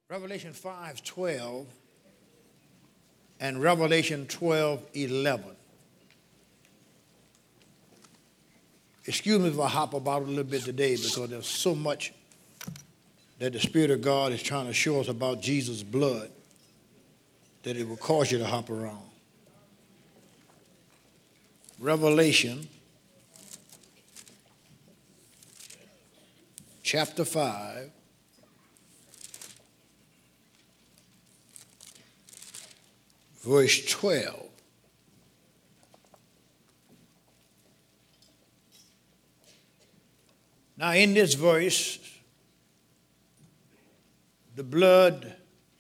Revelation 5:12 and Revelation 12:11. Excuse me if I hop about a little bit today because there's so much that the Spirit of God is trying to show us about Jesus' blood that it will cause you to hop around. Revelation chapter 5. Verse 12. Now in this verse, the blood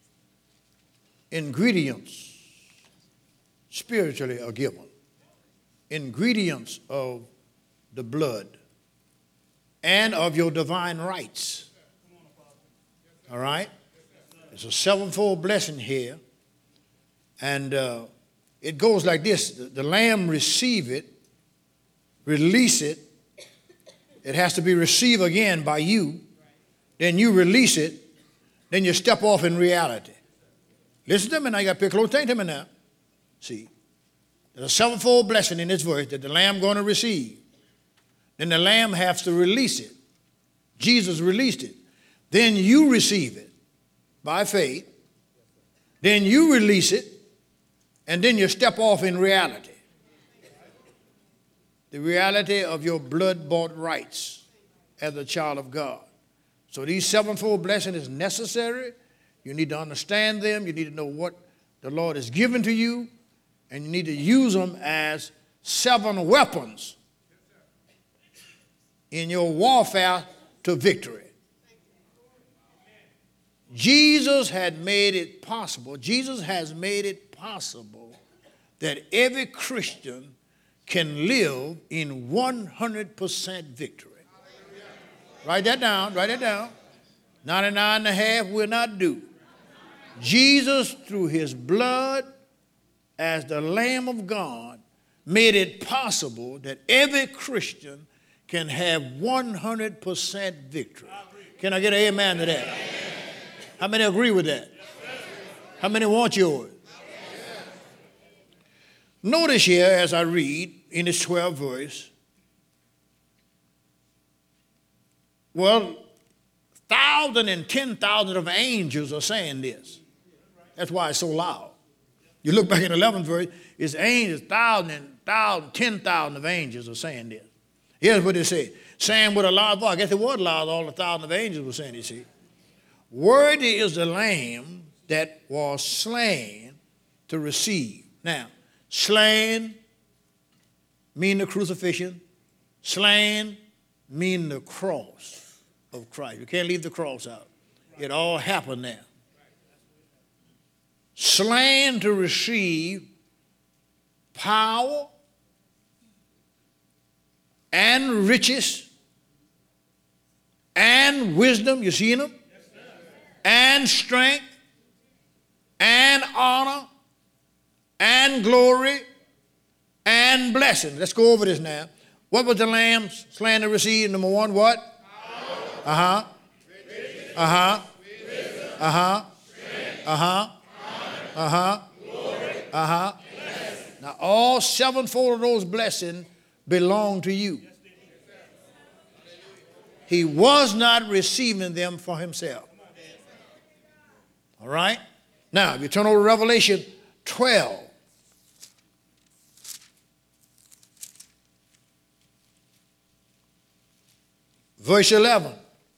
ingredients spiritually are given. Ingredients of the blood and of your divine rights. All right? There's a sevenfold blessing here. And it goes like this. The lamb receive it, release it. It has to be received again by you. Then you release it. Then you step off in reality. Listen to me now. You got to pay close attention to me now. See, there's a sevenfold blessing in this verse that the lamb going to receive. Then the lamb has to release it. Jesus released it. Then you receive it by faith. Then you release it. And then you step off in reality. The reality of your blood-bought rights as a child of God. So these sevenfold blessings is necessary. You need to understand them. You need to know what the Lord has given to you. And you need to use them as seven weapons in your warfare to victory. Jesus had made it possible. Jesus has made it possible that every Christian can live in 100% victory. Write that down. Write that down. 99 and a half will not do. Jesus, through his blood as the Lamb of God, made it possible that every Christian can have 100% victory. Can I get an amen to that? How many agree with that? How many want yours? Notice here as I read in this 12th verse, well, 1,000 and 10,000 of angels are saying this. That's why it's so loud. You look back in the 11th verse, it's angels, 10,000 of angels are saying this. Here's what they say, saying with a loud voice. I guess it was loud, all the 1,000 of angels were saying, you see. Worthy is the Lamb that was slain to receive. Now, slain mean the crucifixion. Slain mean the cross of Christ. You can't leave the cross out. It all happened there. Slain to receive power and riches and wisdom. You see them? And strength and honor and glory and blessing. Let's go over this now. What was the lamb slain to receive? Number one, what? Uh-huh. Uh-huh. Uh-huh. Uh-huh. Uh-huh. Uh-huh. Now all sevenfold of those blessings belong to you. He was not receiving them for himself. All right? Now, if you turn over to Revelation 12. Verse 11.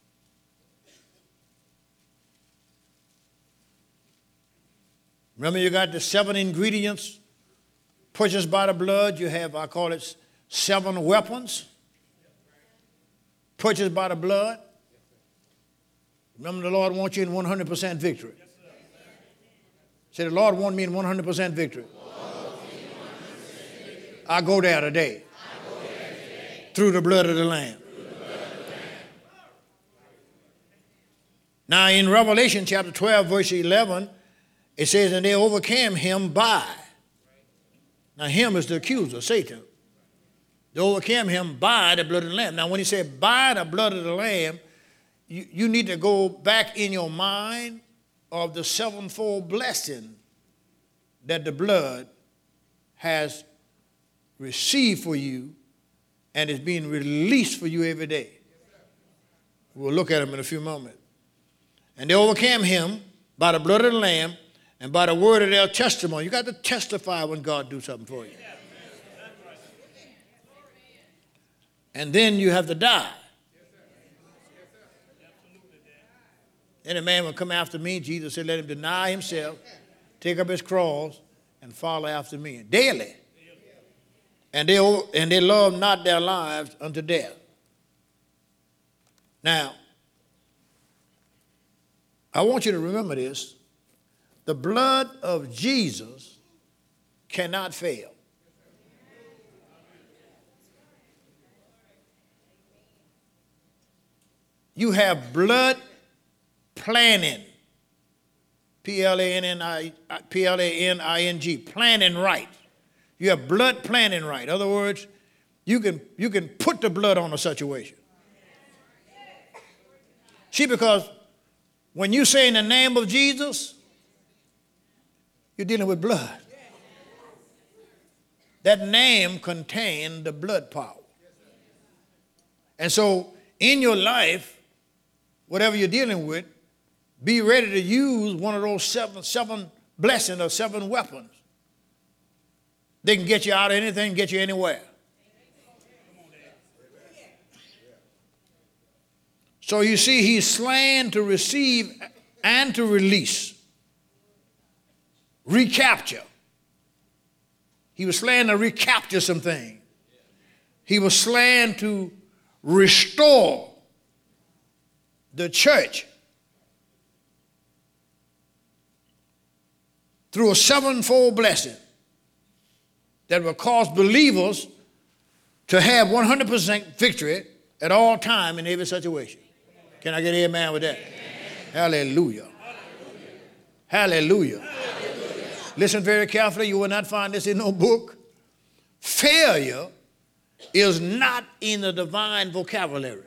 Remember you got the seven ingredients purchased by the blood. You have, I call it, seven weapons purchased by the blood. Remember the Lord wants you in 100% victory. Say, the Lord wants me in 100% victory. I go there today. Through the blood of the Lamb. Now in Revelation chapter 12, verse 11, it says, and they overcame him by. Now him is the accuser, Satan. They overcame him by the blood of the Lamb. Now when he said by the blood of the Lamb, you need to go back in your mind of the sevenfold blessing that the blood has received for you and is being released for you every day. We'll look at them in a few moments. And they overcame him by the blood of the Lamb and by the word of their testimony. You got to testify when God do something for you. And then you have to die. Any man will come after me, Jesus said, let him deny himself, take up his cross, and follow after me daily. And they love not their lives unto death. Now, I want you to remember this. The blood of Jesus cannot fail. You have blood planning, P-L-A-N-N-I-N-G, planning right. You have blood planning right. In other words, you can put the blood on a situation. See, because when you say in the name of Jesus, you're dealing with blood. That name contains the blood power. And so in your life, whatever you're dealing with, be ready to use one of those seven blessings or seven weapons. They can get you out of anything, get you anywhere. So you see, he's slain to receive and to release. Recapture. He was slain to recapture some things. He was slain to restore the church through a sevenfold blessing that will cause believers to have 100% victory at all time in every situation. Can I get an amen with that? Amen. Hallelujah. Hallelujah. Hallelujah. Listen very carefully. You will not find this in no book. Failure is not in the divine vocabulary.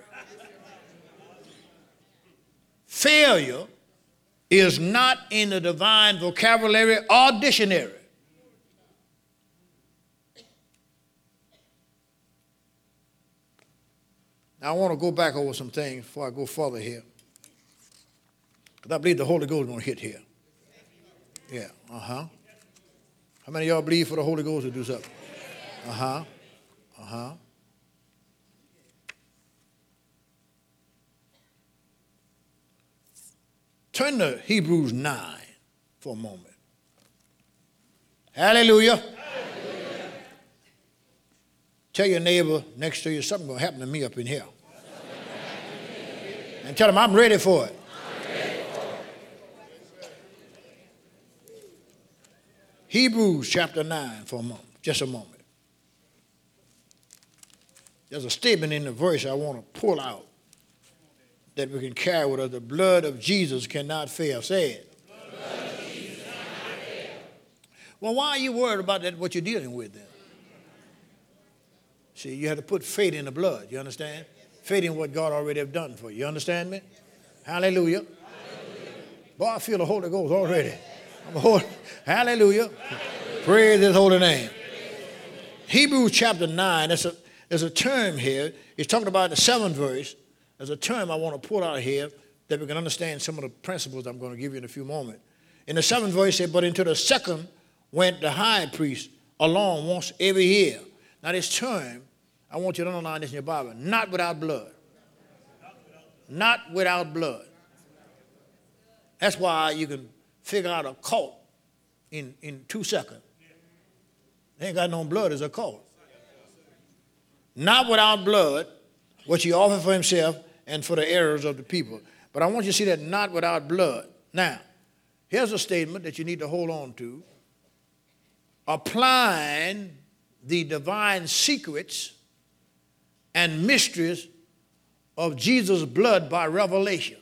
Failure is not in the divine vocabulary or dictionary. Now, I want to go back over some things before I go further here. Because I believe the Holy Ghost is going to hit here. Yeah, How many of y'all believe for the Holy Ghost to do something? Turn to Hebrews 9 for a moment. Hallelujah. Hallelujah. Tell your neighbor next to you, something's going to happen to me up in here. And tell them, I'm ready for it. Hebrews chapter 9 for a moment, just a moment. There's a statement in the verse I want to pull out that we can carry with us. The blood of Jesus cannot fail. Say it. The blood of Jesus cannot fail. Well, why are you worried about that, what you're dealing with then? See, you have to put faith in the blood. You understand? Faith in what God already have done for you. You understand me? Hallelujah. Hallelujah. Boy, I feel the Holy Ghost already. Hallelujah. Hallelujah. Praise his holy name. Hebrews chapter 9, there's a term here. He's talking about the 7th verse. There's a term I want to pull out here that we can understand some of the principles I'm going to give you in a few moments. In the 7th verse, it says, but into the second went the high priest along once every year. Now this term, I want you to underline this in your Bible. Not without blood. Not without blood. That's why you can figure out a cult in 2 seconds. They ain't got no blood as a cult. Not without blood, which he offered for himself and for the errors of the people. But I want you to see that not without blood. Now, here's a statement that you need to hold on to. Applying the divine secrets and mysteries of Jesus' blood by revelation.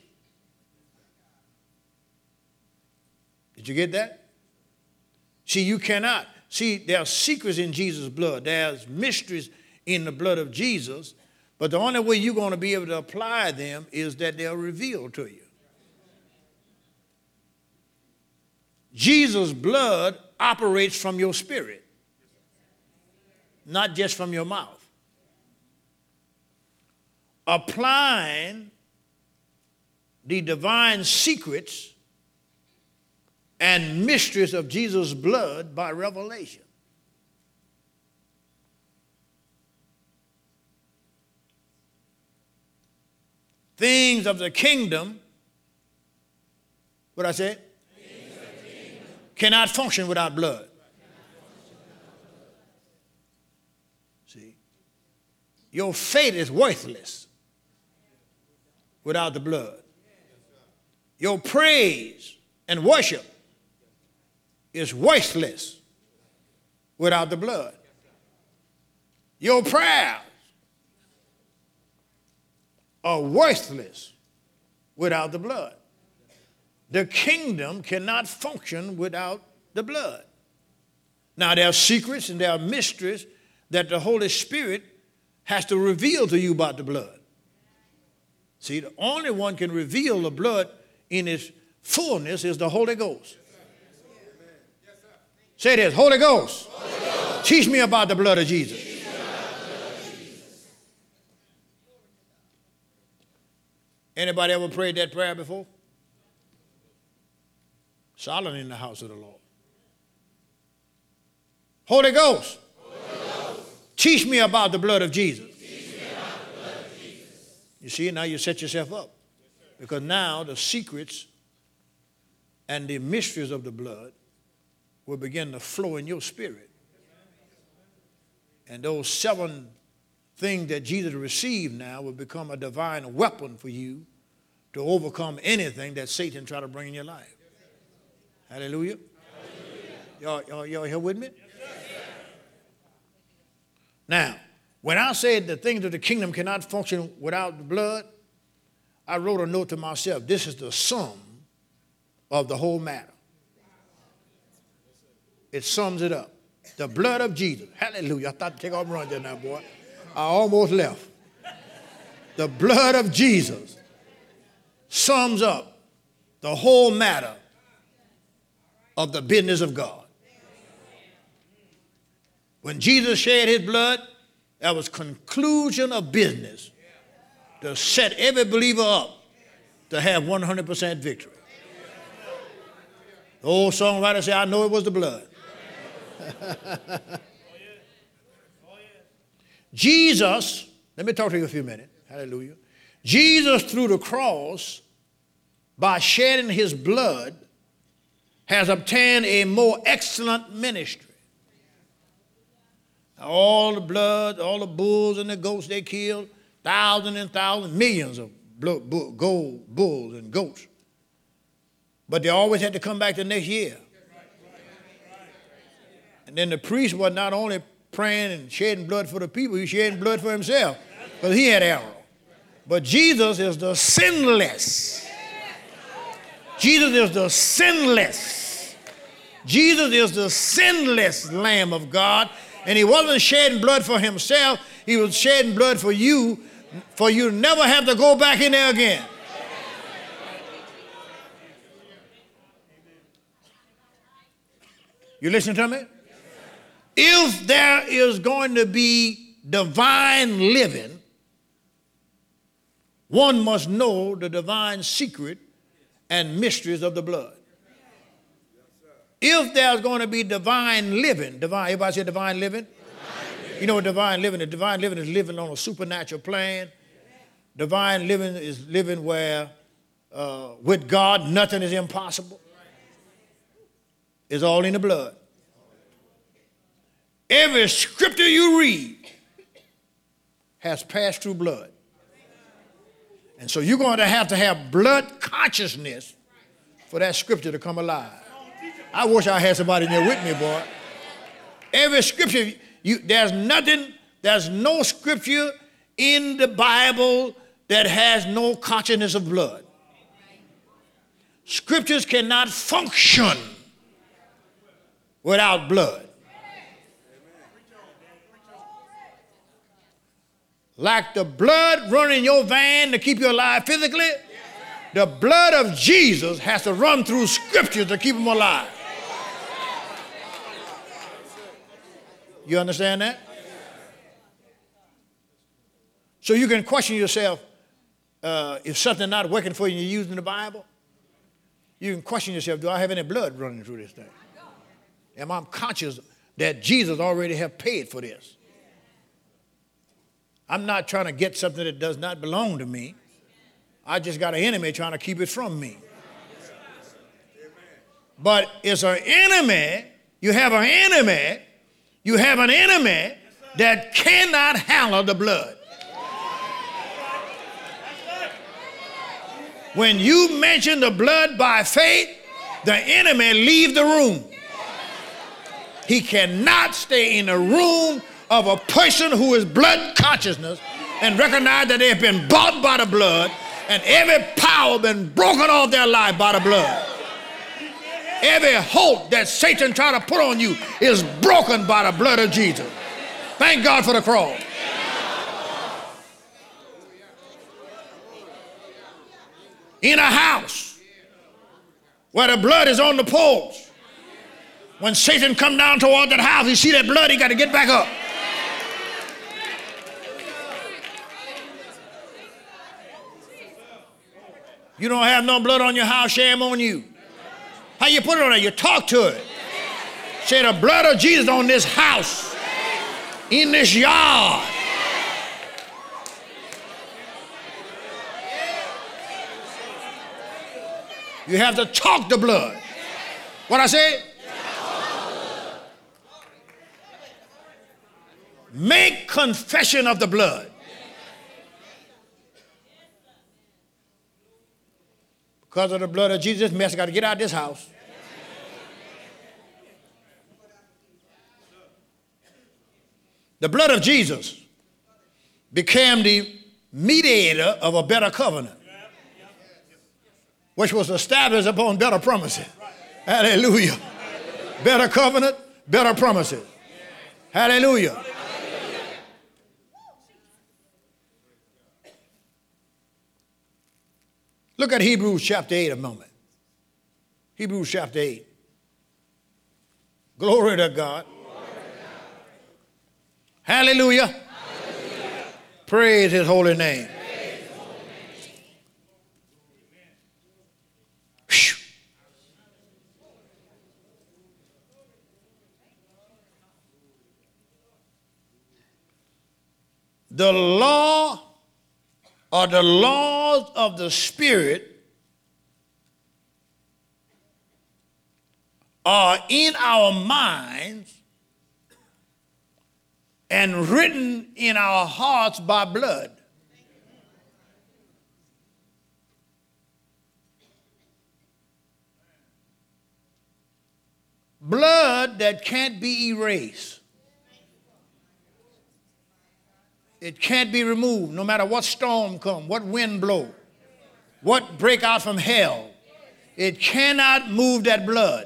Did you get that? See, you cannot. See, there are secrets in Jesus' blood. There's mysteries in the blood of Jesus. But the only way you're going to be able to apply them is that they're revealed to you. Jesus' blood operates from your spirit, not just from your mouth. Applying the divine secrets and mysteries of Jesus' blood by revelation. Things of the kingdom, what I said? Cannot function without blood. See, your faith is worthless without the blood. Your praise and worship is worthless without the blood. Your prayers are worthless without the blood. The kingdom cannot function without the blood. Now, there are secrets and there are mysteries that the Holy Spirit has to reveal to you about the blood. See, the only one can reveal the blood in its fullness is the Holy Ghost. Say this, Holy Ghost, teach me about the blood of Jesus. Anybody ever prayed that prayer before? Solomon in the house of the Lord. Holy Ghost, teach me about the blood of Jesus. You see, now you set yourself up. Because now the secrets and the mysteries of the blood will begin to flow in your spirit. And those 7 things that Jesus received now will become a divine weapon for you to overcome anything that Satan try to bring in your life. Hallelujah. Y'all here with me? Now, when I said the things of the kingdom cannot function without the blood, I wrote a note to myself. This is the sum of the whole matter. It sums it up. The blood of Jesus. Hallelujah. I thought to take off and run there now, boy. I almost left. The blood of Jesus sums up the whole matter of the business of God. When Jesus shed his blood, that was conclusion of business to set every believer up to have 100% victory. The old songwriter said, I know it was the blood. Jesus, let me talk to you a few minutes. Hallelujah. Jesus, through the cross, by shedding his blood, has obtained a more excellent ministry. All the blood, all the bulls and the goats they killed, thousands and thousands, millions of gold bulls and goats. But they always had to come back the next year. And then the priest was not only praying and shedding blood for the people, he was shedding blood for himself because he had error. But Jesus is the sinless. Jesus is the sinless. Jesus is the sinless Lamb of God. And he wasn't shedding blood for himself. He was shedding blood for you to never have to go back in there again. You listen to me? If there is going to be divine living, one must know the divine secret and mysteries of the blood. If there's going to be divine living, everybody say divine living? You know what divine living is? Divine living is living on a supernatural plane. Divine living is living where with God nothing is impossible. It's all in the blood. Every scripture you read has passed through blood. And so you're going to have blood consciousness for that scripture to come alive. I wish I had somebody in there with me, boy. Every scripture, there's no scripture in the Bible that has no consciousness of blood. Scriptures cannot function without blood. Like the blood running in your vein to keep you alive physically, the blood of Jesus has to run through scriptures to keep them alive. You understand that? So you can question yourself if something not working for you and you're using the Bible. You can question yourself, do I have any blood running through this thing? Am I conscious that Jesus already have paid for this? I'm not trying to get something that does not belong to me. I just got an enemy trying to keep it from me. But it's an enemy. You have an enemy. You have an enemy that cannot handle the blood. When you mention the blood by faith, the enemy leaves the room. He cannot stay in the room of a person who is blood consciousness and recognize that they have been bought by the blood and every power been broken off their life by the blood. Every hope that Satan tried to put on you is broken by the blood of Jesus. Thank God for the cross. In a house where the blood is on the poles, when Satan come down toward that house, he see that blood, he got to get back up. You don't have no blood on your house, shame on you. How you put it on there? You talk to it. Say the blood of Jesus on this house, in this yard. You have to talk the blood. What I say? Make confession of the blood. Because of the blood of Jesus, this mess got to get out of this house. The blood of Jesus became the mediator of a better covenant, which was established upon better promises. Hallelujah. Better covenant, better promises. Hallelujah. Look at Hebrews chapter 8 a moment. Hebrews chapter 8. Glory to God. Hallelujah. Hallelujah. Praise his holy name. The law or the laws of the Spirit are in our minds and written in our hearts by blood. Blood that can't be erased. It can't be removed no matter what storm comes, what wind blow, what break out from hell. It cannot move that blood.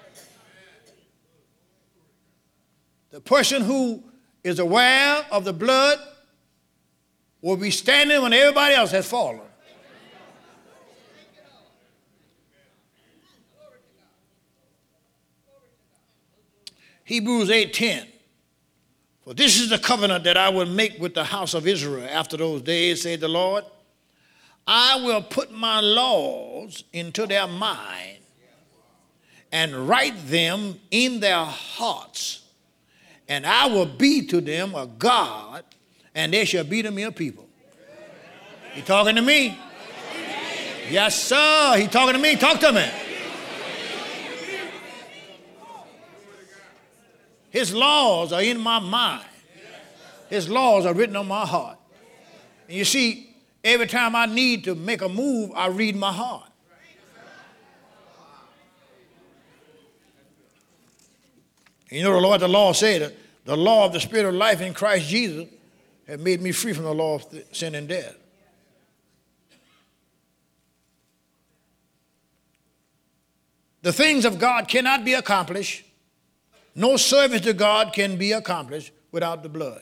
The person who is aware of the blood will be standing when everybody else has fallen. Hebrews 8:10. For this is the covenant that I will make with the house of Israel after those days, said the Lord. I will put my laws into their mind and write them in their hearts. And I will be to them a God, and they shall be to me a people. He talking to me? Yes, sir. He talking to me. Talk to me. His laws are in my mind. His laws are written on my heart. And you see, every time I need to make a move, I read my heart. And you know the law said, the law of the Spirit of life in Christ Jesus has made me free from the law of sin and death. The things of God cannot be accomplished. No service to God can be accomplished without the blood.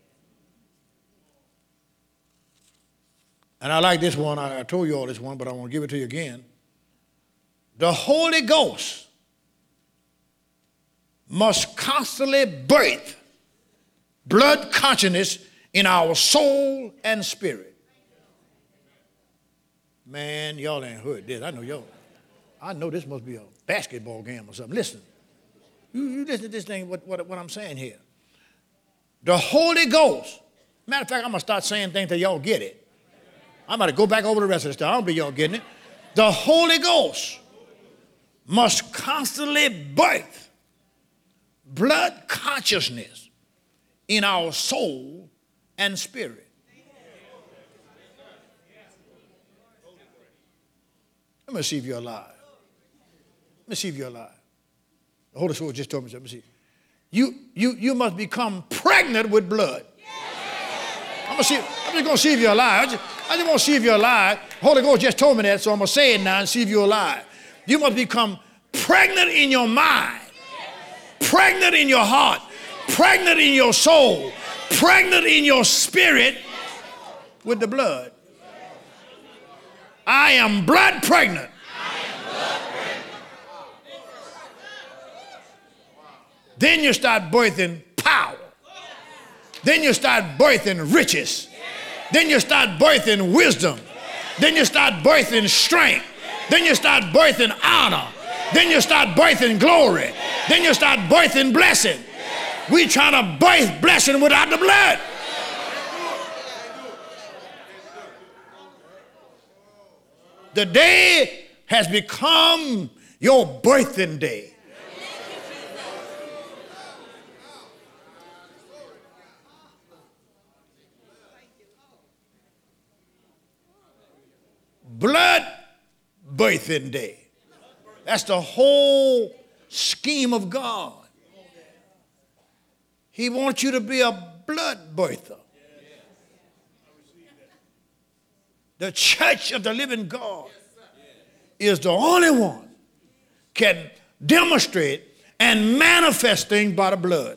And I like this one. I told you all this one, but I want to give it to you again. The Holy Ghost must constantly birth blood consciousness in our soul and spirit. Man, y'all ain't heard this. I know this must be a basketball game or something. Listen. You listen to this thing, what I'm saying here. The Holy Ghost. Matter of fact, I'm going to start saying things till y'all get it. I'm about to go back over the rest of the stuff. I don't be y'all getting it. The Holy Ghost must constantly birth blood consciousness in our soul and spirit. Let me see if you're alive. Let me see if you're alive. The Holy Spirit just told me something. See, you must become pregnant with blood. I'm just going to see if you're alive. I just want to see if you're alive. The Holy Ghost just told me that, so I'm going to say it now and see if you're alive. You must become pregnant in your mind, pregnant in your heart, pregnant in your soul, pregnant in your spirit with the blood. I am blood pregnant. Then you start birthing power. Then you start birthing riches. Then you start birthing wisdom. Then you start birthing strength. Then you start birthing honor. Then you start birthing glory. Then you start birthing blessing. We trying to birth blessing without the blood. The day has become your birthing day. Blood birthing day. That's the whole scheme of God. He wants you to be a blood birther. The church of the living God is the only one can demonstrate and manifest things by the blood.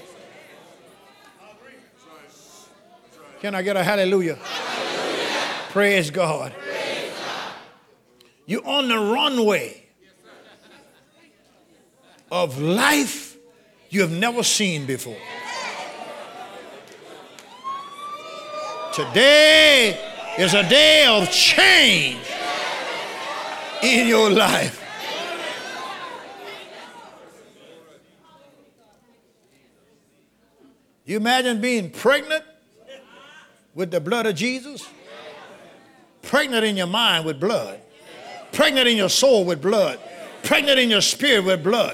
Can I get a hallelujah? Hallelujah. Praise God. You're on the runway of life you have never seen before. Today is a day of change in your life. You imagine being pregnant with the blood of Jesus? Pregnant in your mind with blood. Pregnant in your soul with blood. Pregnant in your spirit with blood.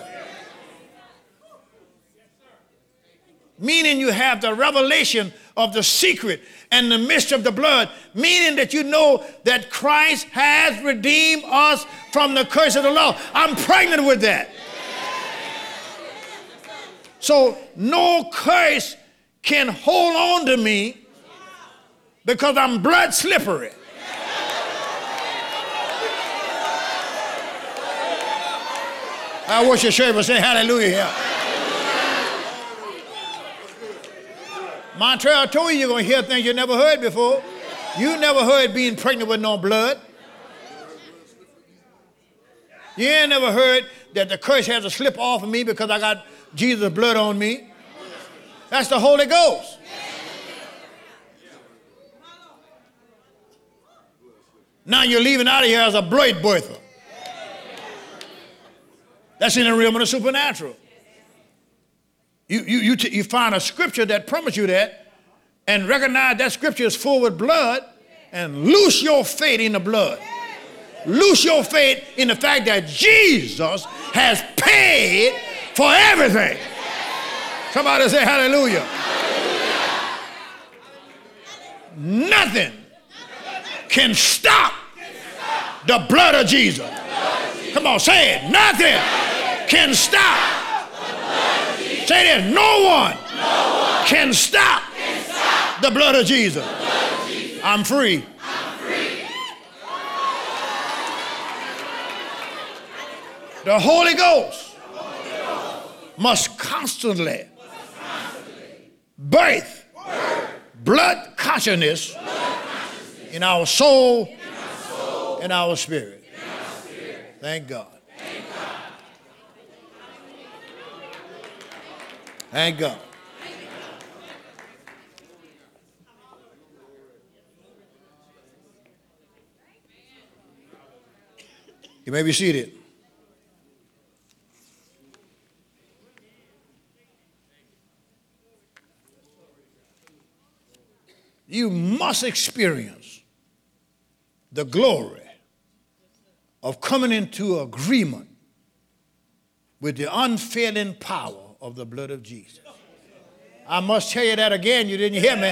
Meaning you have the revelation of the secret and the mystery of the blood. Meaning that you know that Christ has redeemed us from the curse of the law. I'm pregnant with that. So no curse can hold on to me because I'm blood slippery. I wish your church would say hallelujah here. Montreal, I told you you're going to hear things you never heard before. You never heard being pregnant with no blood. You ain't never heard that the curse has to slip off of me because I got Jesus' blood on me. That's the Holy Ghost. Now you're leaving out of here as a blood birther. That's in the realm of the supernatural. You find a scripture that promises you that and recognize that scripture is full with blood and loose your faith in the blood. Loose your faith in the fact that Jesus has paid for everything. Somebody say hallelujah. Hallelujah. Nothing can stop the blood of Jesus. Come on, say it. Nothing can stop. Say this. No one can stop the blood of Jesus. I'm free. The Holy Ghost must constantly birth blood consciousness in our soul and our spirit. Thank God. Thank God. You may be seated. You must experience the glory of coming into agreement with the unfailing power of the blood of Jesus. I must tell you that again. You didn't hear me.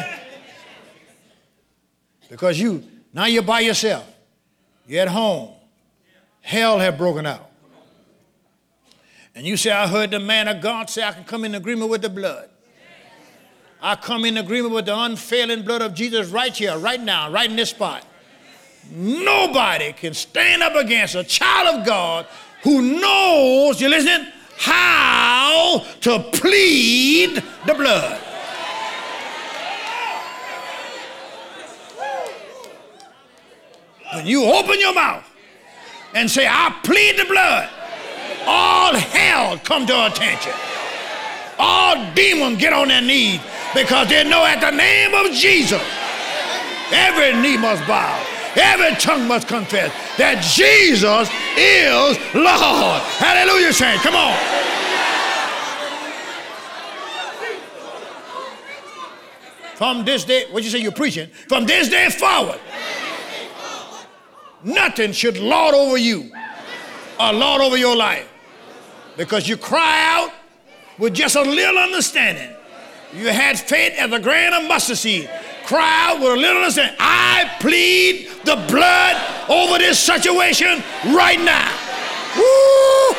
Because now you're by yourself. You're at home. Hell had broken out. And you say, I heard the man of God say I can come in agreement with the blood. I come in agreement with the unfailing blood of Jesus right here, right now, right in this spot. Nobody can stand up against a child of God who knows, you listening, how to plead the blood. When you open your mouth and say, I plead the blood, all hell come to attention. All demons get on their knees because they know at the name of Jesus, every knee must bow, every tongue must confess that Jesus is Lord. Hallelujah, saints. Come on. From this day, what you say you're preaching? From this day forward, nothing should lord over you or lord over your life, because you cry out with just a little understanding. You had faith as a grain of mustard seed. Cry out with a little understanding. I plead the blood over this situation right now. Woo!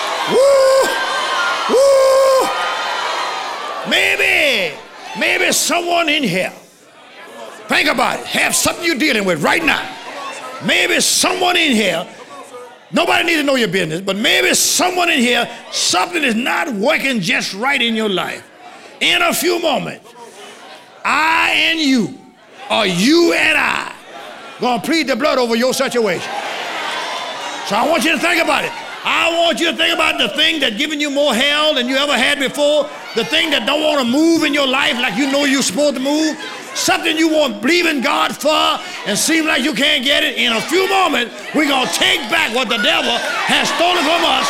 Woo! Maybe someone in here, think about it, have something you're dealing with right now. Maybe someone in here, nobody needs to know your business, but maybe someone in here, something is not working just right in your life. In a few moments, I and you, or you and I, going to plead the blood over your situation. So I want you to think about it. I want you to think about the thing that's giving you more hell than you ever had before, the thing that don't want to move in your life like you know you're supposed to move, something you want to believe in God for and seem like you can't get it. In a few moments, we're going to take back what the devil has stolen from us.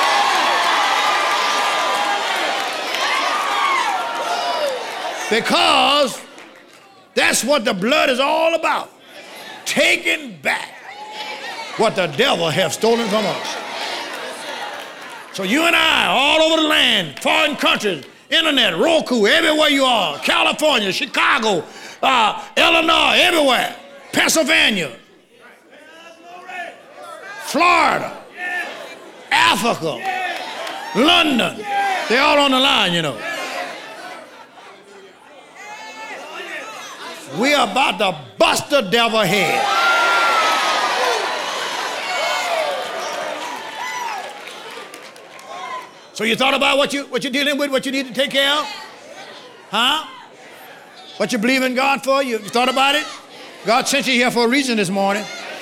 Because that's what the blood is all about. Taking back what the devil has stolen from us. So you and I, all over the land, foreign countries, internet, Roku, everywhere you are, California, Chicago, Illinois, everywhere, Pennsylvania, Florida, Africa, London, they're all on the line, you know. We are about to bust the devil head. So you thought about what you're dealing with, what you need to take care of? Huh? What you believe in God for? You thought about it? God sent you here for a reason this morning.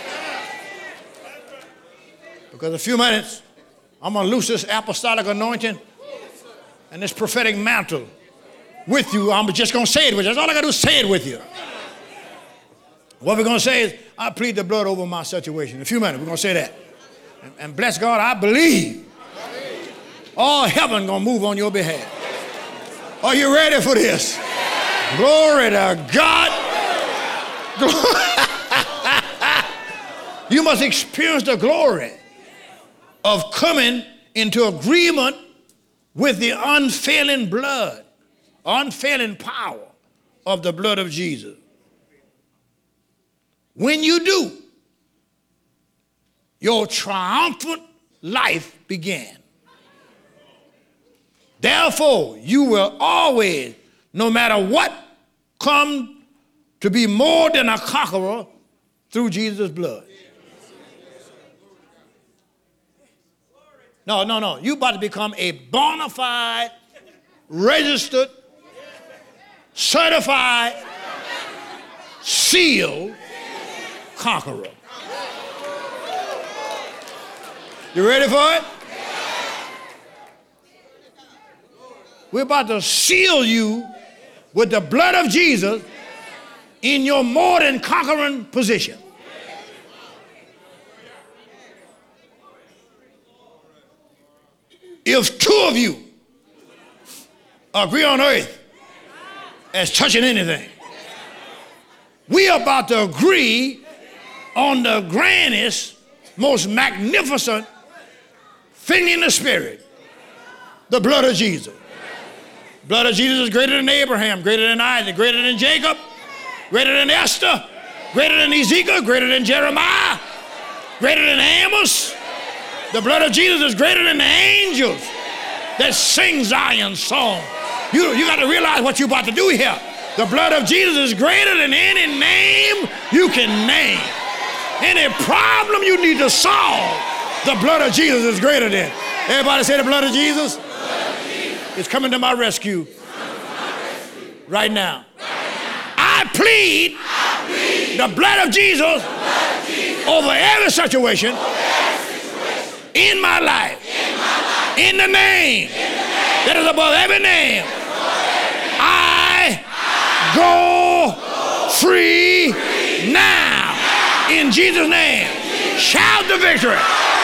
Because in a few minutes, I'm going to loose this apostolic anointing and this prophetic mantle with you. I'm just going to say it with you. That's all I got to do is say it with you. What we're going to say is, I plead the blood over my situation. In a few minutes, we're going to say that. And bless God, I believe all heaven going to move on your behalf. Are you ready for this? Glory to God. You must experience the glory of coming into agreement with the unfailing blood, unfailing power of the blood of Jesus. When you do, your triumphant life began. Therefore, you will always, no matter what, come to be more than a conqueror through Jesus' blood. No. You're about to become a bona fide, registered, certified, sealed conqueror. You ready for it? We're about to seal you with the blood of Jesus in your more than conquering position. If two of you agree on earth as touching anything, we are about to agree on the grandest, most magnificent thing in the spirit, the blood of Jesus. Blood of Jesus is greater than Abraham, greater than Isaac, greater than Jacob, greater than Esther, greater than Ezekiel, greater than Jeremiah, greater than Amos. The blood of Jesus is greater than the angels that sing Zion's song. You got to realize what you're about to do here. The blood of Jesus is greater than any name you can name. Any problem you need to solve, the blood of Jesus is greater than. Everybody say the blood of Jesus is coming to my rescue right now. I plead the blood of Jesus over every situation in my life. In the name that is above every name. I go free now. In Jesus' name. Shout the victory.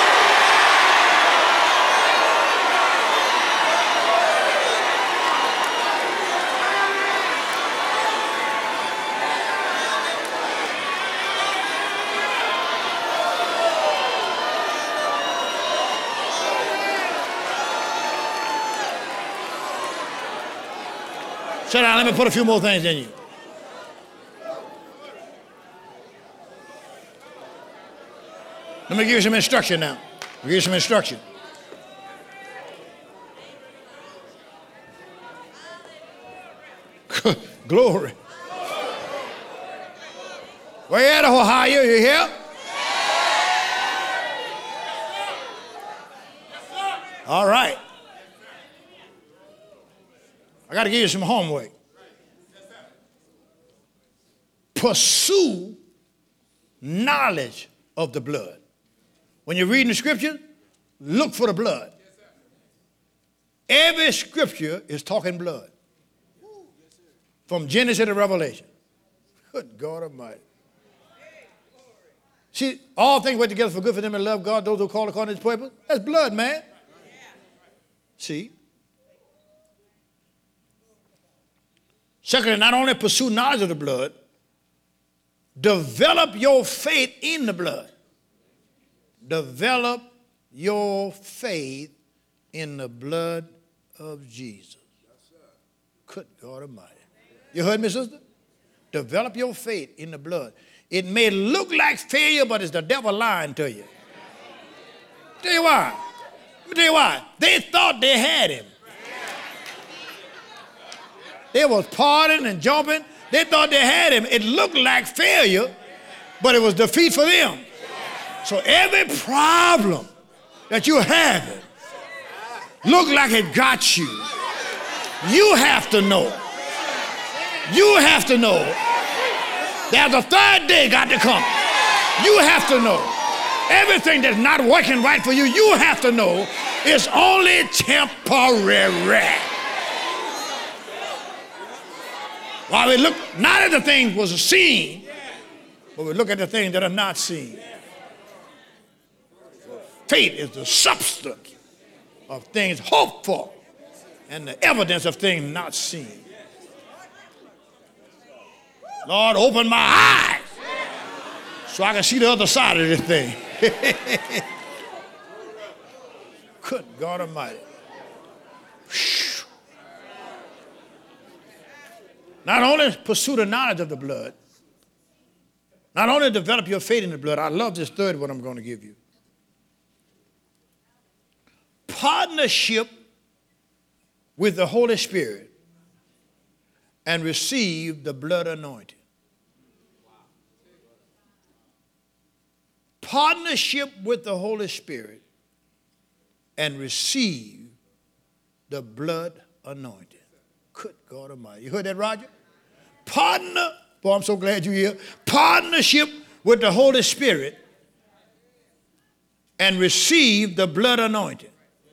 Sit down, let me put a few more things in you. Let me give you some instruction now. I'll give you some instruction. Glory. Where you at, Ohio? You here? All right. I got to give you some homework. Pursue knowledge of the blood. When you're reading the scripture, look for the blood. Every scripture is talking blood. From Genesis to Revelation. Good God Almighty. See, all things work together for good for them that love God, those who call according to his purpose. That's blood, man. See? Secondly, not only pursue knowledge of the blood, develop your faith in the blood. Develop your faith in the blood of Jesus. Good God Almighty. You heard me, sister? Develop your faith in the blood. It may look like failure, but it's the devil lying to you. Tell you why. Let me tell you why. They thought they had him. They was partying and jumping. They thought they had him. It looked like failure, but it was defeat for them. So every problem that you're having look like it got you. You have to know. You have to know. There's a third day got to come. You have to know. Everything that's not working right for you, you have to know it's only temporary. While we look not at the things was seen, but we look at the things that are not seen. Faith is the substance of things hoped for and the evidence of things not seen. Lord, open my eyes so I can see the other side of this thing. Good God Almighty. Not only pursue the knowledge of the blood, not only develop your faith in the blood, I love this third one I'm going to give you. Partnership with the Holy Spirit and receive the blood anointing. Partnership with the Holy Spirit and receive the blood anointing. Good God Almighty. You heard that, Roger? Partner. Boy, I'm so glad you're here. Partnership with the Holy Spirit and receive the blood anointing.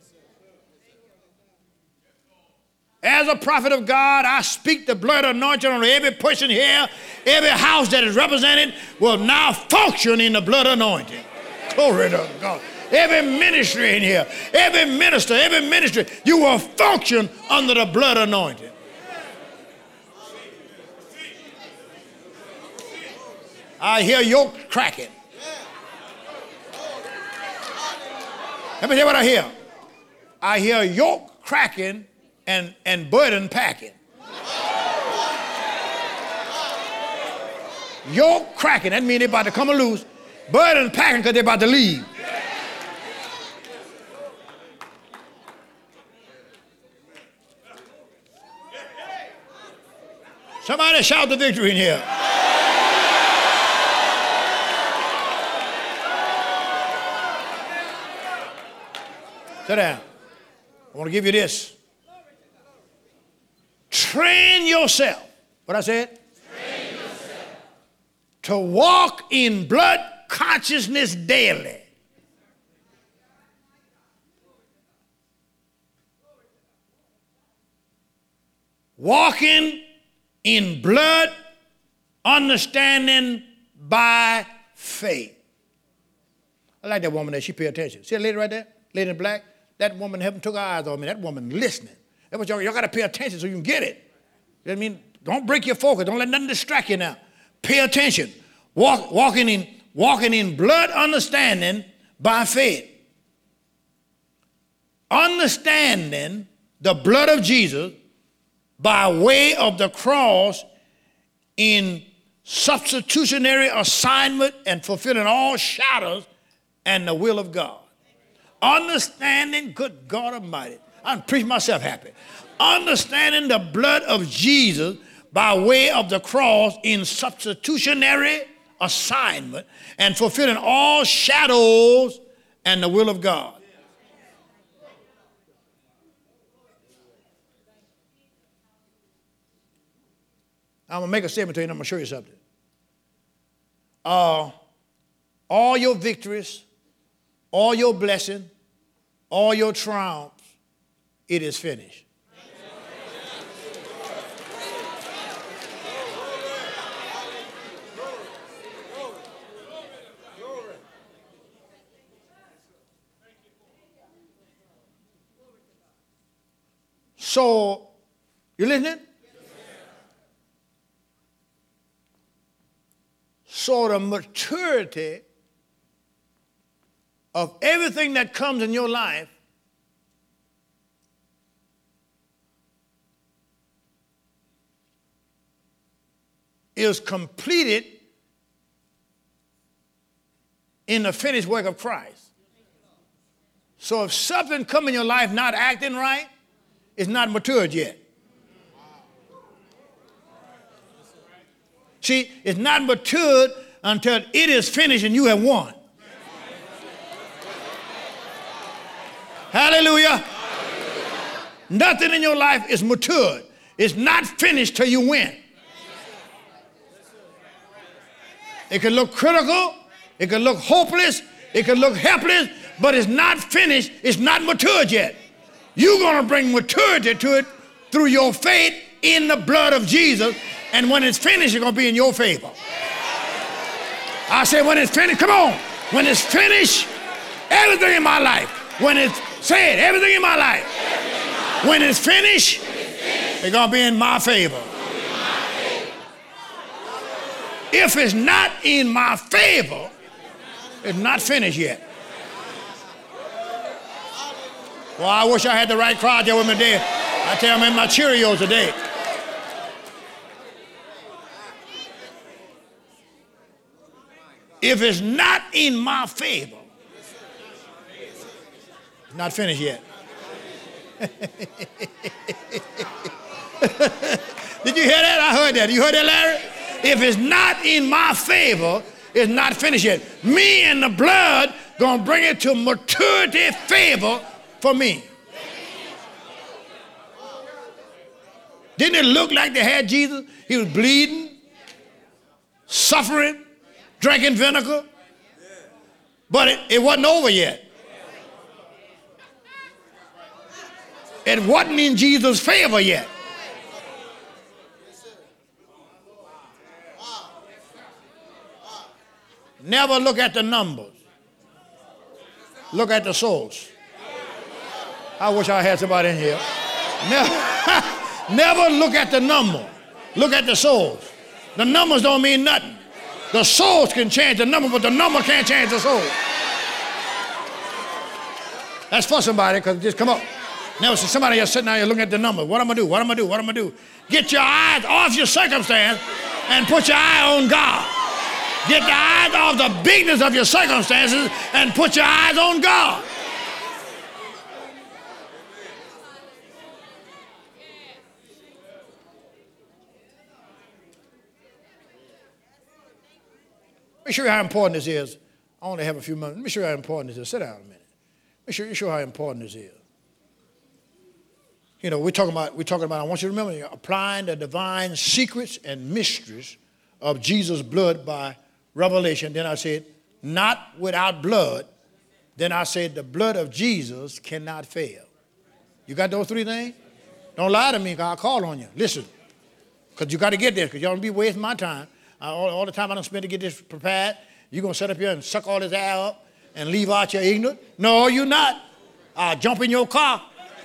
As a prophet of God, I speak the blood anointing on every person here. Every house that is represented will now function in the blood anointing. Glory to God. every ministry in here, every minister, every ministry, you will function under the blood anointing. I hear yokes cracking. Let me tell you what I hear. I hear yoke cracking and burden packing. Yoke cracking, that means they're about to come loose. Burden packing because they're about to leave. Somebody shout the victory in here. Sit down. I want to give you this. Train yourself. What I said? Train yourself. To walk in blood consciousness daily. Walking in blood understanding by faith. I like that woman there. She paid attention. See that lady right there? Lady in black? That woman haven't took her eyes off me. That woman listening. That's what y'all got to pay attention so you can get it. You know what I mean? Don't break your focus. Don't let nothing distract you now. Pay attention. Walking in blood understanding by faith. Understanding the blood of Jesus by way of the cross in substitutionary assignment and fulfilling all shadows and the will of God. Understanding, good God Almighty, I'm preaching myself happy. Understanding the blood of Jesus by way of the cross in substitutionary assignment and fulfilling all shadows and the will of God. I'm going to make a statement to you and I'm going to show you something. All your victories, all your blessing, all your triumphs, it is finished. So, you listening? So the maturity of everything that comes in your life is completed in the finished work of Christ. So if something comes in your life not acting right, it's not matured yet. See, it's not matured until it is finished and you have won. Hallelujah. Nothing in your life is matured. It's not finished till you win. It can look critical. It can look hopeless. It can look helpless, but it's not finished. It's not matured yet. You're going to bring maturity to it through your faith in the blood of Jesus. And when it's finished, it's going to be in your favor. I say when it's finished, come on. When it's finished, everything in my life. When it's said, everything in my life. When it's finished, it's going to be in my favor. If it's not in my favor, it's not finished yet. Well, I wish I had the right crowd there with me today. I tell them in my Cheerios today. If it's not in my favor, it's not finished yet. Did you hear that? I heard that. You heard that, Larry? If it's not in my favor, it's not finished yet. Me and the blood gonna bring it to maturity favor for me. Didn't it look like they had Jesus? He was bleeding, suffering, drinking vinegar, but it wasn't over yet. It wasn't in Jesus' favor yet. Never look at the numbers. Look at the souls. I wish I had somebody in here. Never look at the number. Look at the souls. The numbers don't mean nothing. The souls can change the number, but the number can't change the soul. That's for somebody, because just come up. Now, see somebody else sitting down here looking at the number. What am I going to do? What am I going to do? What am I going to do? Get your eyes off your circumstance and put your eye on God. Get your eyes off the bigness of your circumstances and put your eyes on God. Let me show you how important this is. I only have a few minutes. Let me show you how important this is. Sit down a minute. Let me show you how important this is. You know, we're talking about, I want you to remember, applying the divine secrets and mysteries of Jesus' blood by revelation. Then I said, not without blood. Then I said, the blood of Jesus cannot fail. You got those three things? Don't lie to me, because I'll call on you. Listen, because you got to get this, because y'all don't be wasting my time. All the time I don't spend to get this prepared, you're going to sit up here and suck all this air up and leave out your ignorant? No, you're not. I'll jump in your car.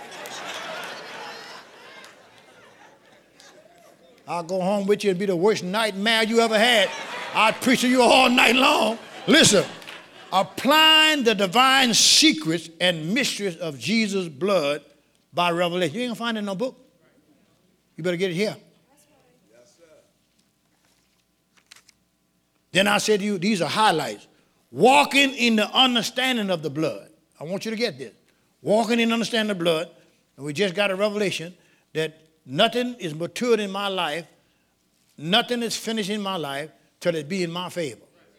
I'll go home with you and be the worst nightmare you ever had. I'll preach to you all night long. Listen, applying the divine secrets and mysteries of Jesus' blood by revelation. You ain't going to find it in no book. You better get it here. Then I said to you, these are highlights. Walking in the understanding of the blood. I want you to get this. Walking in understanding of the blood. And we just got a revelation that nothing is matured in my life, nothing is finished in my life till it be in my favor.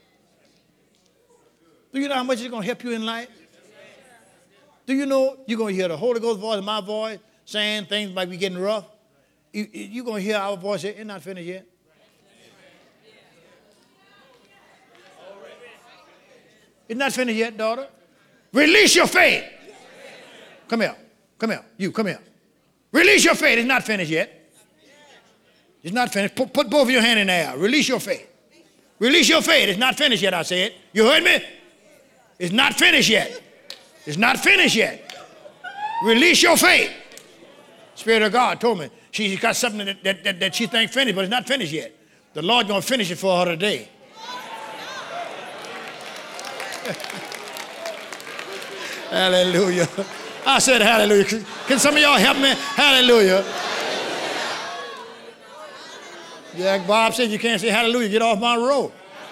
Do you know how much it's going to help you in life? Do you know you're going to hear the Holy Ghost voice and my voice saying things might be getting rough? You're going to hear our voice say, it's not finished yet. It's not finished yet, daughter. Release your faith. Come here. Come here. You, come here. Release your faith. It's not finished yet. It's not finished. Put both of your hands in the air. Release your faith. Release your faith. It's not finished yet, I said. You heard me? It's not finished yet. It's not finished yet. Release your faith. Spirit of God told me she's got something that she thinks finished, but it's not finished yet. The Lord's going to finish it for her today. Hallelujah. I said hallelujah. Can some of y'all help me? Hallelujah. Yeah, Bob said you can't say hallelujah. Get off my road.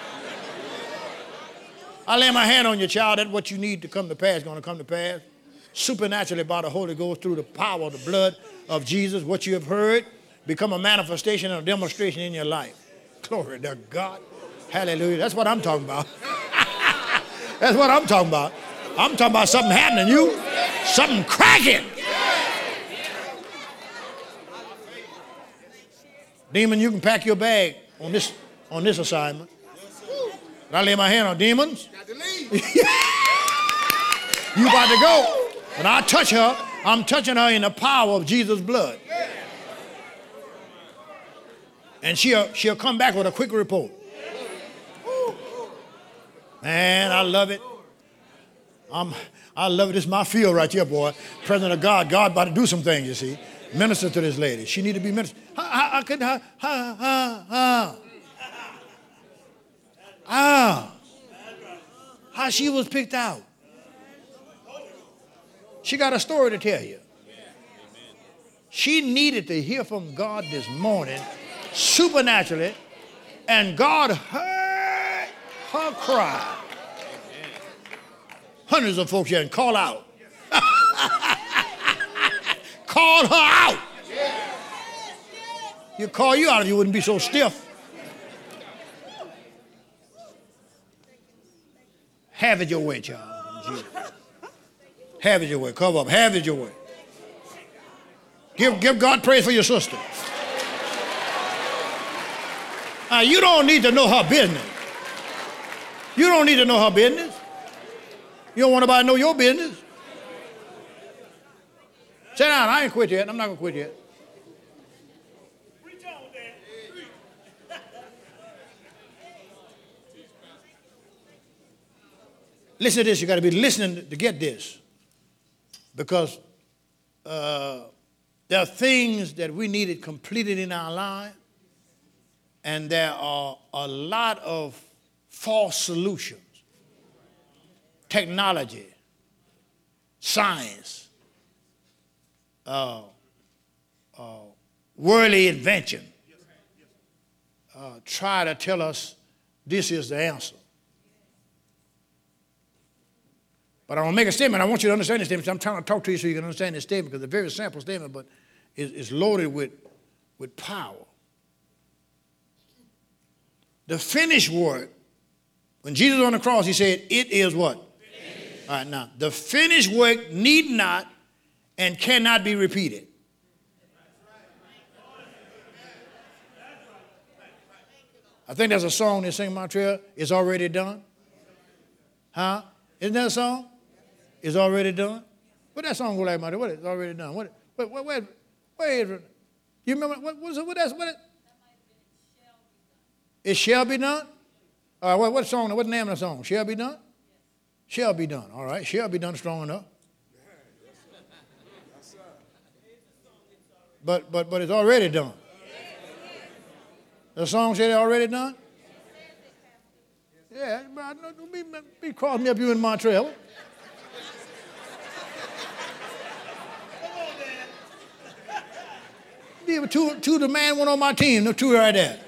I lay my hand on your child. That's what you need to come to pass. Going to come to pass. Supernaturally by the Holy Ghost through the power of the blood of Jesus. What you have heard become a manifestation and a demonstration in your life. Glory to God. Hallelujah. That's what I'm talking about. That's what I'm talking about. I'm talking about something happening. You, something cracking. Demon, you can pack your bag on this assignment. And I lay my hand on demons. You about to go. When I touch her, I'm touching her in the power of Jesus' blood. And she'll come back with a quick report. Man, I love it. I love it. It's my field right here, boy. President of God. God about to do some things, you see. Minister to this lady. She need to be ministered. How she was picked out. She got a story to tell you. She needed to hear from God this morning supernaturally, and God heard her cry. Hundreds of folks here and call out. Call her out. You call you out if you wouldn't be so stiff. Have it your way, child. Have it your way. Cover up. Have it your way. Give God praise for your sister. You don't need to know her business. You don't need to know her business. You don't want nobody to know your business. Sit down. I ain't quit yet. I'm not going to quit yet. listen to this. You got to be listening to get this. Because there are things that we needed completed in our life. And there are a lot of false solutions. Technology, science, worldly invention try to tell us this is the answer. But I want to make a statement. I want you to understand this statement. I'm trying to talk to you so you can understand this statement, because it's a very simple statement, but it's loaded with power. The finished work, when Jesus was on the cross, he said, it is what? Finished. All right, now, the finished work need not and cannot be repeated. I think there's a song they sing in Montreal, It's Already Done. Huh? Isn't that a song? It's already done. What that song go like, Montreal? What is already done? Where is it? You remember what that's what it? It shall be done. All right, what song? What's the name of the song? Shall be done. Shall be done. All right, shall be done strong enough. But it's already done. The song said it already done? Yeah, but don't be crossing me up you in Montreal. Two the man, one on my team, no two right there.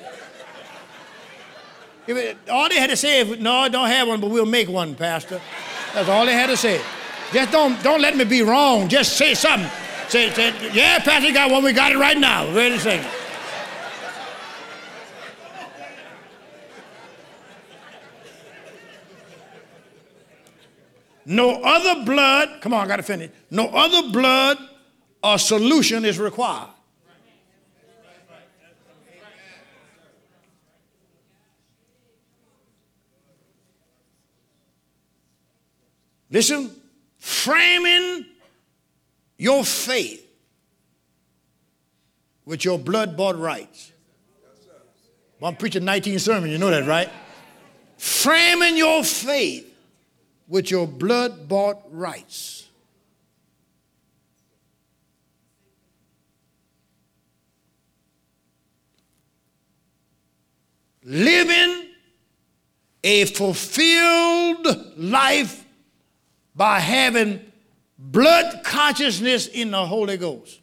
All they had to say is, no, I don't have one, but we'll make one, Pastor. That's all they had to say. Just don't let me be wrong. Just say something. Say, yeah, Pastor got one. We got it right now. We're ready to sing it. No other blood, come on, I got to finish. No other blood or solution is required. Listen, framing your faith with your blood-bought rights. Well, I'm preaching 19 sermons, you know that, right? Framing your faith with your blood-bought rights. Living a fulfilled life by having blood consciousness in the Holy Ghost.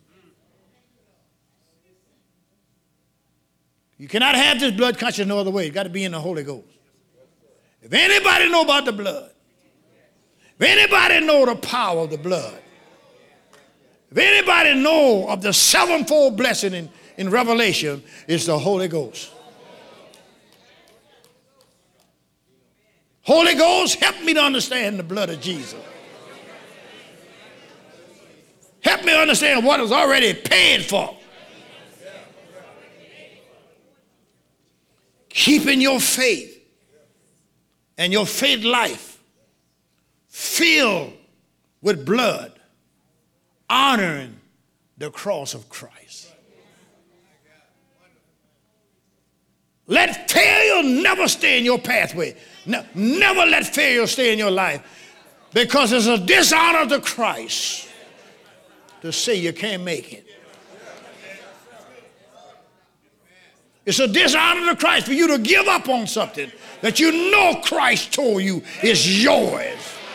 You cannot have this blood consciousness no other way. It's got to be in the Holy Ghost. If anybody know about the blood, if anybody know the power of the blood, if anybody know of the sevenfold blessing in Revelation, it's the Holy Ghost. Holy Ghost, help me to understand the blood of Jesus. Help me understand what is already paid for. Keeping your faith and your faith life filled with blood, honoring the cross of Christ. Let failure never stay in your pathway. Never let failure stay in your life, because it's a dishonor to Christ to say you can't make it. It's a dishonor to Christ for you to give up on something that you know Christ told you is yours.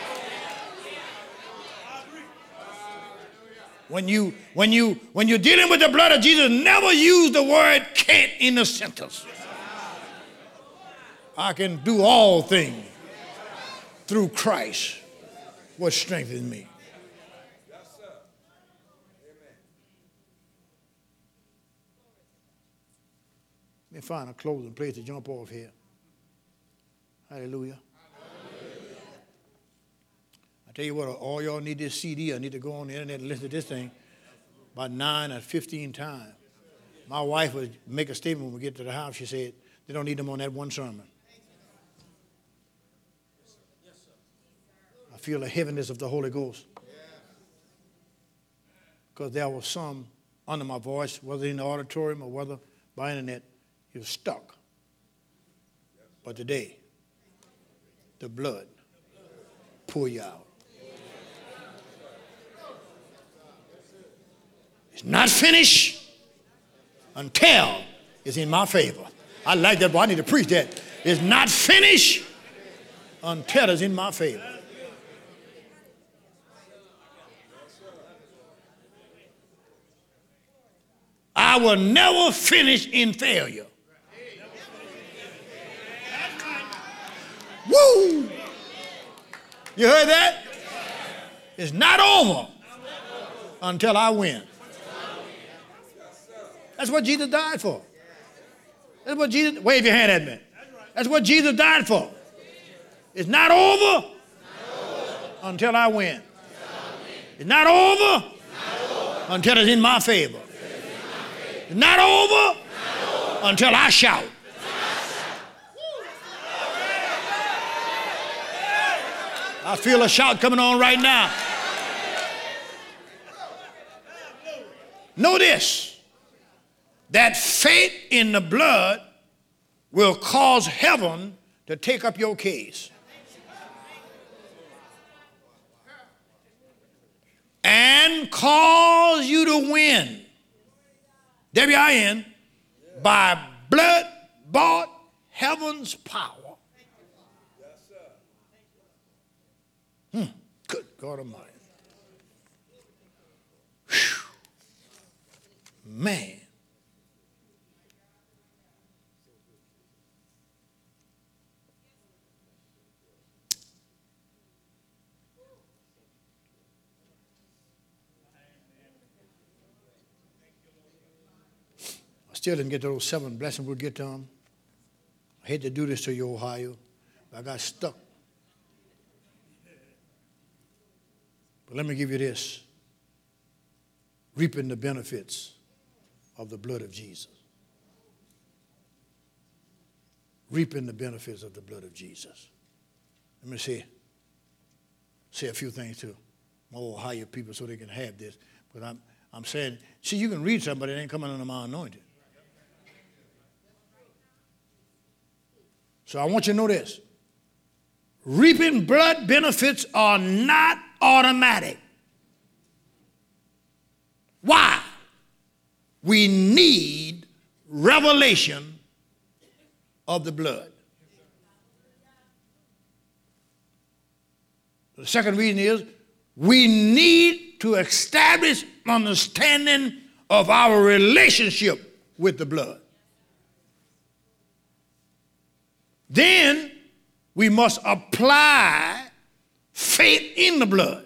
When you're dealing with the blood of Jesus, never use the word can't in a sentence. I can do all things through Christ, what strengthens me. Let me find a closing place to jump off here. Hallelujah. I tell you what, all y'all need this CD. I need to go on the internet and listen to this thing about 9 or 15 times. My wife would make a statement when we get to the house. She said, they don't need them on that one sermon. I feel the heaviness of the Holy Ghost. Because there was some under my voice, whether in the auditorium or whether by internet, he was stuck. But today, the blood pull you out. It's not finished until it's in my favor. I like that, boy. I need to preach that. It's not finished until it's in my favor. I will never finish in failure. Woo! You heard that? It's not over until I win. That's what Jesus died for. That's what Jesus, wave your hand at me. That's what Jesus died for. It's not over until I win. It's not over until it's in my favor. It's not over until I shout. I feel a shout coming on right now. Know this, that faith in the blood will cause heaven to take up your case. And cause you to win. W-I-N, by blood-bought heaven's power. Good God Almighty. Whew. Man. I still didn't get to those 7 blessings. We'll get to them. I hate to do this to you, Ohio, but I got stuck. But let me give you this. Reaping the benefits of the blood of Jesus. Reaping the benefits of the blood of Jesus. Let me say a few things to my Ohio people so they can have this. But I'm saying, see, you can read something, but it ain't coming under my anointing. So I want you to know this. Reaping blood benefits are not automatic. Why? We need revelation of the blood. The second reason is we need to establish understanding of our relationship with the blood. Then we must apply faith in the blood.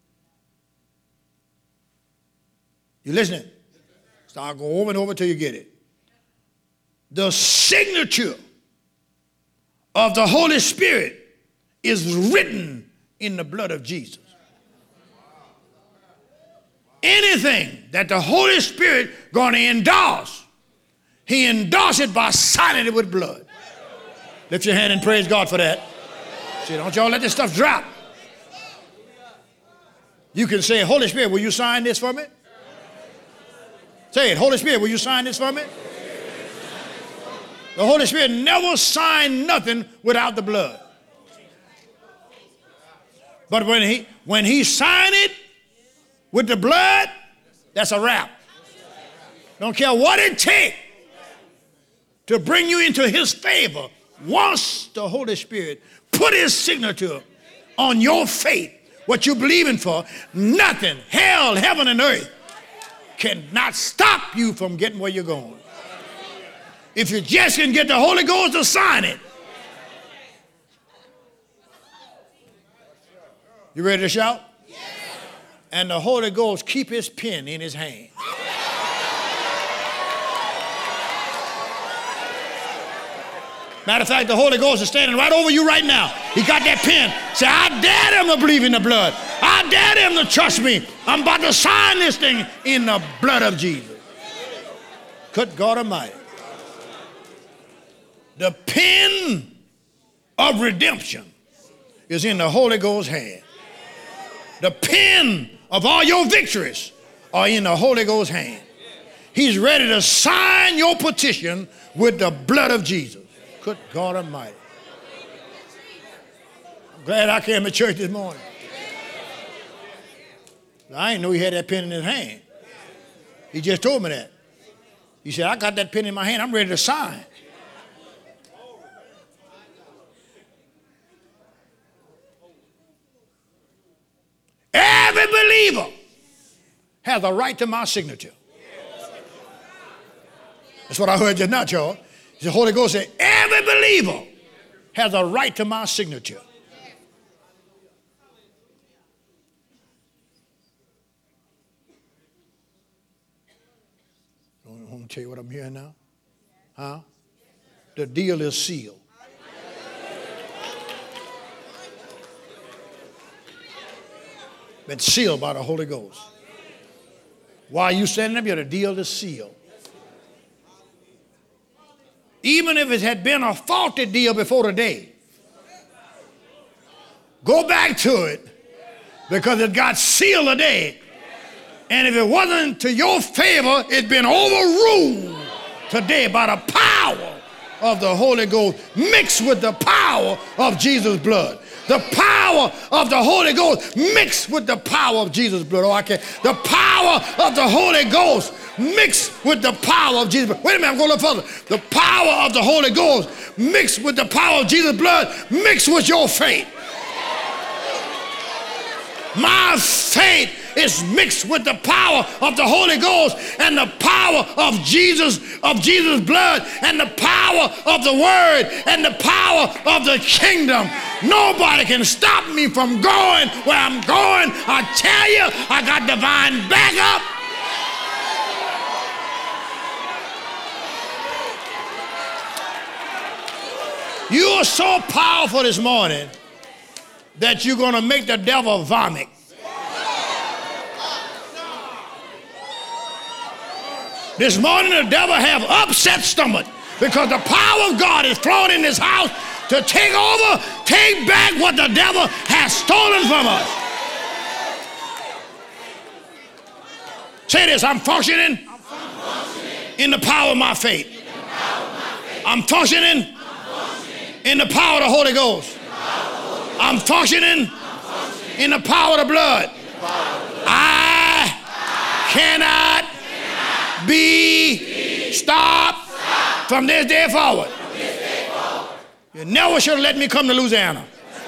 You listening? So I'll go over and over till you get it. The signature of the Holy Spirit is written in the blood of Jesus. Anything that the Holy Spirit going to endorse, he endorsed it by signing it with blood. Lift your hand and praise God for that. See, don't y'all let this stuff drop. You can say, Holy Spirit, will you sign this for me? Say it, Holy Spirit, will you sign this for me? The Holy Spirit never signed nothing without the blood. But when he signed it with the blood, that's a wrap. Don't care what it takes to bring you into his favor. Once the Holy Spirit put his signature on your faith, what you're believing for, nothing, hell, heaven, and earth cannot stop you from getting where you're going. If you just can get the Holy Ghost to sign it. You ready to shout? Yes. And the Holy Ghost keep his pen in his hand. Matter of fact, the Holy Ghost is standing right over you right now. He got that pen. Say, I dare them to believe in the blood. I dare them to trust me. I'm about to sign this thing in the blood of Jesus. Good God Almighty. The pen of redemption is in the Holy Ghost's hand. The pen of all your victories are in the Holy Ghost's hand. He's ready to sign your petition with the blood of Jesus. Good God Almighty. Glad I came to church this morning. I didn't know he had that pen in his hand. He just told me that. He said, I got that pen in my hand. I'm ready to sign. Every believer has a right to my signature. That's what I heard just now, y'all. The Holy Ghost said, every believer has a right to my signature. I want to tell you what I'm hearing now. Huh? The deal is sealed. Been sealed by the Holy Ghost. While you standing up here, the deal is sealed. Even if it had been a faulty deal before today, go back to it because it got sealed today. And if it wasn't to your favor, it's been overruled today by the power of the Holy Ghost mixed with the power of Jesus' blood. The power of the Holy Ghost mixed with the power of Jesus' blood. Oh, I can't. The power of the Holy Ghost mixed with the power of Jesus' blood. Wait a minute, I'm going a little further. The power of the Holy Ghost mixed with the power of Jesus' blood mixed with your faith. My faith is mixed with the power of the Holy Ghost and the power of Jesus' blood and the power of the Word and the power of the kingdom. Nobody can stop me from going where I'm going. I tell you, I got divine backup. You are so powerful this morning that you're going to make the devil vomit. This morning the devil have upset stomach because the power of God is flowing in this house to take over, take back what the devil has stolen from us. Say this, I'm functioning in the power of my faith. I'm functioning in the power of the Holy Ghost. I'm functioning in the power of the blood. I cannot be stopped from this day forward. You never should have let me come to Louisiana.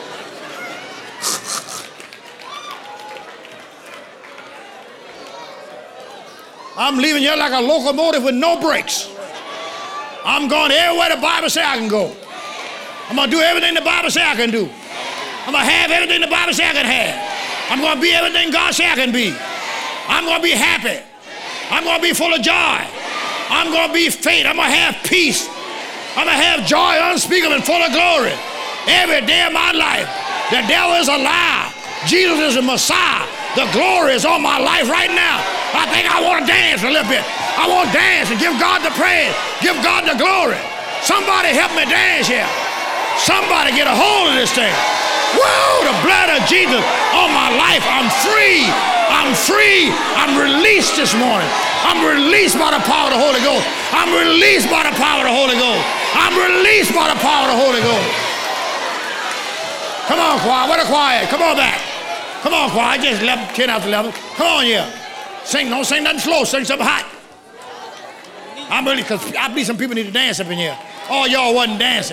I'm leaving here like a locomotive with no brakes. I'm going everywhere the Bible says I can go. I'm going to do everything the Bible says I can do. I'm going to have everything the Bible says I can have. I'm going to be everything God says I can be. I'm going to be happy. I'm going to be full of joy. I'm going to be faith. I'm going to have peace. I'm going to have joy unspeakable and full of glory. Every day of my life, the devil is a liar. Jesus is the Messiah. The glory is on my life right now. I think I want to dance a little bit. I want to dance and give God the praise. Give God the glory. Somebody help me dance here. Somebody get a hold of this thing. Woo! The blood of Jesus on my life. I'm free. I'm free. I'm released this morning. I'm released by the power of the Holy Ghost. I'm released by the power of the Holy Ghost. I'm released by the power of the Holy Ghost. Come on, choir. Where the choir? Come on back. Come on, choir. Just 10 after 11. Come on here. Sing. Don't sing nothing slow. Sing something hot. I'm really, because I believe some people need to dance up in here. All y'all wasn't dancing.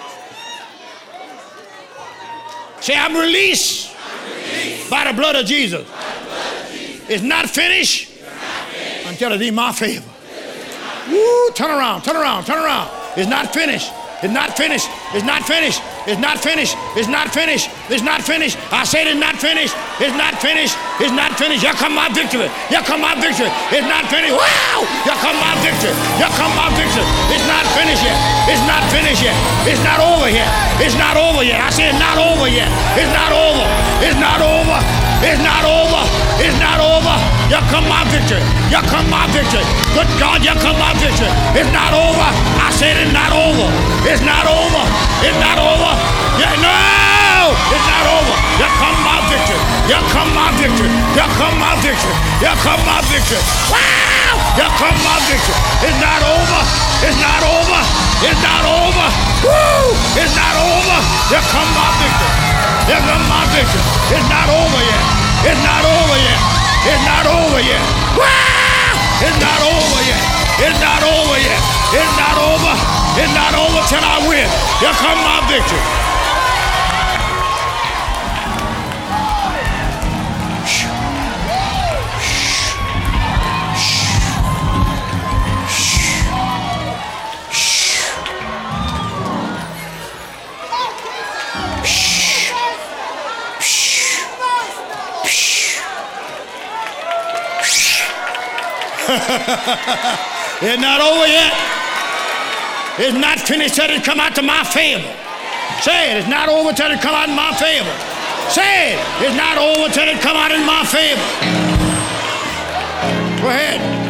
Say, I'm released by the blood of Jesus. It's not finished until it's in my favor. Woo, turn around, turn around, turn around. It's not finished. It's not finished. It's not finished. It's not finished. It's not finished. It's not finished. I said it's not finished. It's not finished. It's not finished. Here come my victory. Here come my victory. It's not finished. Wow! Here come my victory. Here come my victory. It's not finished yet. It's not finished yet. It's not over yet. It's not over yet. I said it's not over yet. It's not over. It's not over. It's not over. It's not over. Here come my victory. Here come my victory. Good God, here come my victory. It's not over. I said it's not over. It's not over. It's not over. Yeah, no, it's not over. Here come my victory. Here come my victory. Here come my victory. Here come my victory. Wow! Here come my victory. It's not over. It's not over. It's not over. Woo! It's not over. Here come my victory. Here comes my victory. It's not over yet. It's not over yet. It's not over yet. Wah! It's not over yet. It's not over yet. It's not over. It's not over till I win. Here comes my victory. It's not over yet. It's not finished till it come out to my favor. Say it. It's not over till it come out in my favor. Say it. It's not over till it come out in my favor. Go ahead.